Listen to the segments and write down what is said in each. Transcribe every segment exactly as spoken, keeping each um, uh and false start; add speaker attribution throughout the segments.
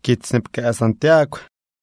Speaker 1: Kitznipke Santiago.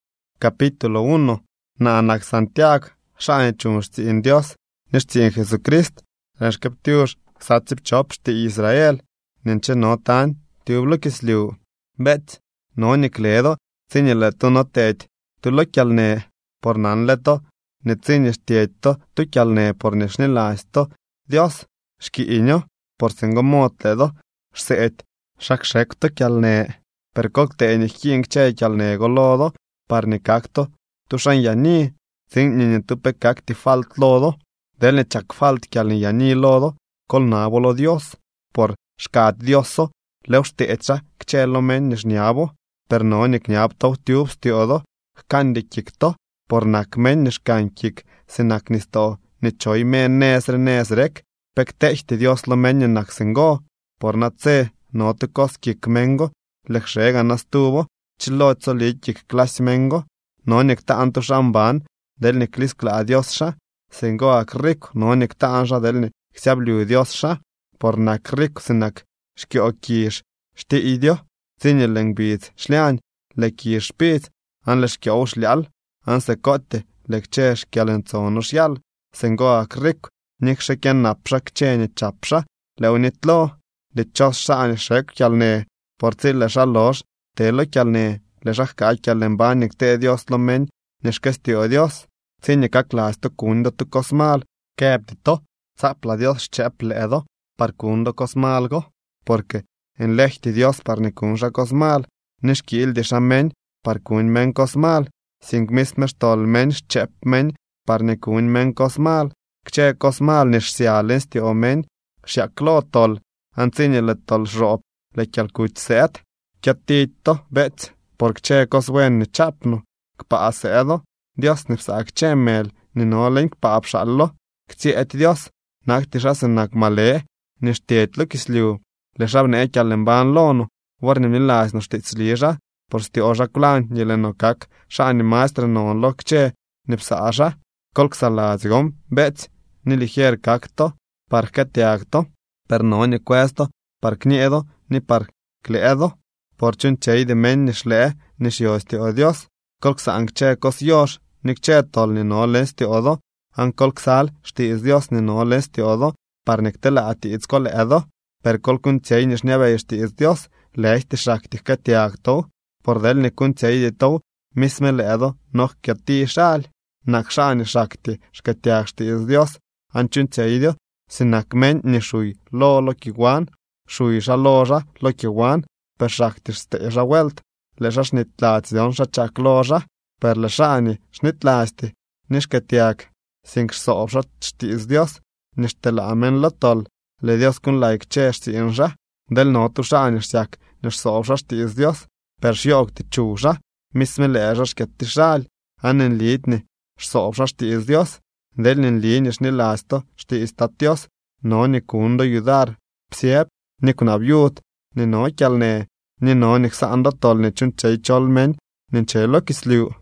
Speaker 1: Capítulo uno. Naanak Santiago. Shani chunshti in Dios. Nishti in Jesucrist. Renshkeptiush. Satsip chopshti Israel. Ninche no tan. Tiublukis liu. Bet. No nikledo. Zinjeleto no teit. Tulokyalne. Por nanleto. Nitzinjistieto. Tukyalne por nishnilaisto. Dios. Shki inyo. Por singomotledo. Shseet. Shakshek tukyalne. Per kokte enihking cheikyalne golodo. Parnikakto. Tushan yani. Zin nini tupe kakti falt lodo. Delne chak falt kyalni yani lodo. Kol nabolo Dios. Por shkat Dioso. Leushti echa kchelo men nishniabo. Per no nikniabto tiubs tiodo. Kandi kikto. Por nak men nishkan kik. Sinak nisto. Nichoy men nesre nesrek. Pek techti Dios lo men nak singo. Por natse. No te kos kik mengo. Lechshega nastuvo. Chilo etzolik kik klas mengo. No nikta anto shamban. Del niklis kla Dios sha. Singo ak rico. No nikta anja del ni xiabliu Dios sha. Por nak rico sinak. Shki okish. Shti idio. Zinjeleng bit. Shlian. Lekish bit. An leshki oshlial. An se kote. Lekche shkialen zono shial. Singo ak rico. Nik sheken napsha kcheni chapsha. Leonitlo. Lichos sha an shek kyalne. Por zille shalos. Telo kyalne. Leshak ka kyalen banik te Dios lo men. Nishkestio Dios. Zinjika klasto kundo tu kosmal. Kebdito. Zapla Dios cheple edo. Par kundo kosmalgo. Porque en lechti Dios par nikunja kosmal. Nishkil di shamen. Par kun men kosmal. Sing mismes tol men chep men. Par nikun men kosmal. Kche kosmal nishsialens ti omen. Shiaklo tol. Anzinjele tol shop. Lekyal kutset. Kiatito bet. Por kche koswen ni chapno. Kpa asedo. Dios nipsak chemel. Ni no link pa apshallo. Kti et Dios. Naktishasen nak male. Nishtietlo kisliu. Leshabne ekyalen ban lono. Warni milais no shtitzlija. Por sti oja kulan jeleno kak. Shani maestre non lo kche. Nipsasha. Kolksalazigom. Bet. Ni ligier kakto. Par ketiakto. Per no ni questo. Par kniedo. Ni par kleedo. Por chun chei de men nishle. Nishiosti o Dios. Kolksa che kos yosh. Nikche tol ni no lesti odo. An kolksal shti is Dios ni no lesti odo. Par niktela ati itzkol edo. Per kolkun chei nishniebe ishti is Dios. Lehti shakti ketiakto. Por del nikun chei dito. Misme leedo. Noch kiati shal. Nakshani shakti. Shketiak shti is Dios. An chun chei dio. Sinak men nishui. Lo lo kiwan. Shui shaloja. Lo kiwan. Per shakti shte welt. Lesha shnitlazion shachak loja. Per leshani shnitlasti. Nishketiak. Sink soobshat shti is Dios. Nishtela amen lotol. Le Dios kun laik cheshti insha. Del notu shani shyak. Nish soobshat shti is Dios. Per shiok ti chusha. Misme leja shketi shal. Anen liitni. Soobshat shti is Dios. Del nin lini shnilasto. Shti is tat Dios. No ni kundo yudar. Psiep. Ni kunabyut. Ni no kyalne. Ni no niksando tol ni chun chay chol men. Nin chelo kisliu.